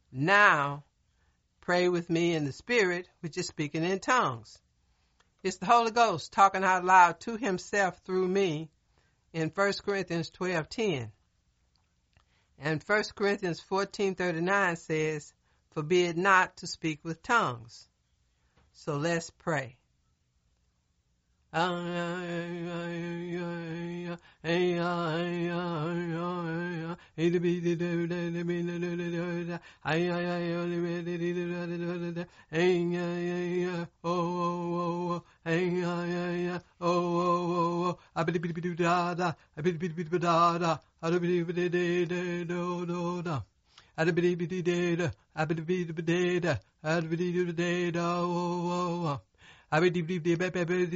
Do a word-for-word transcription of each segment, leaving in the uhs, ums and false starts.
Now, pray with me in the Spirit, which is speaking in tongues. It's the Holy Ghost talking out loud to himself through me in First Corinthians twelve ten. And First Corinthians fourteen thirty-nine says, forbid not to speak with tongues. So let's pray. I be deep deep deep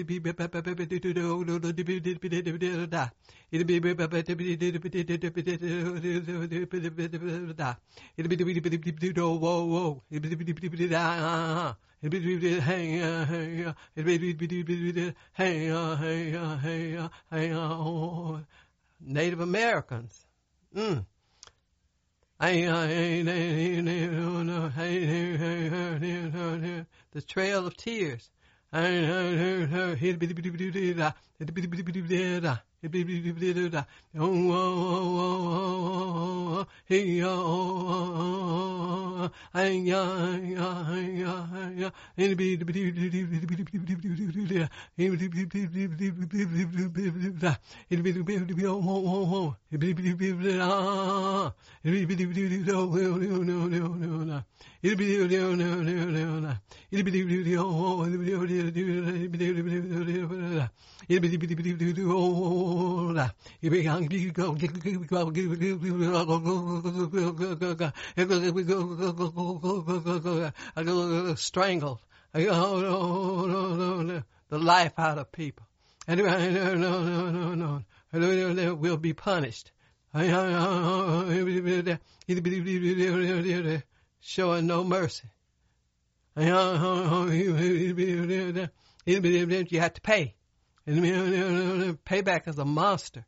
Native Americans. Mm. The Trail of Tears. Strangled the life out of people, and will be punished. Showing no mercy. You have to pay. Payback is a monster.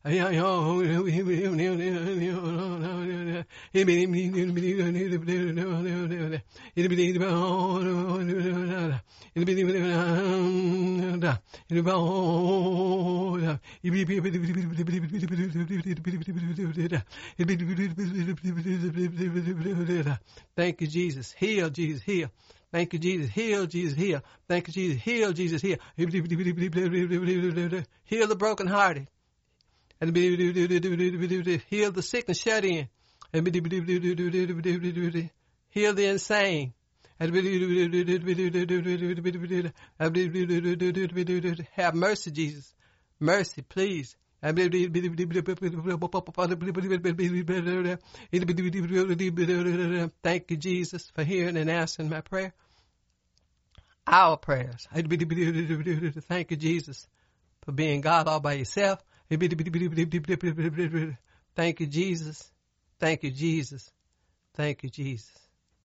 Thank you, Jesus. Heal, Jesus, heal. Thank you, Jesus. Heal, Jesus, heal. Thank you, Jesus. Heal, Jesus, heal. Heal the brokenhearted. And heal the sick and shut in. And heal the insane. And have mercy, Jesus. Mercy, please. Thank you, Jesus, for hearing and answering my prayer. Our prayers. Thank you, Jesus, for being God all by yourself. Thank you, Jesus. Thank you, Jesus. Thank you, Jesus.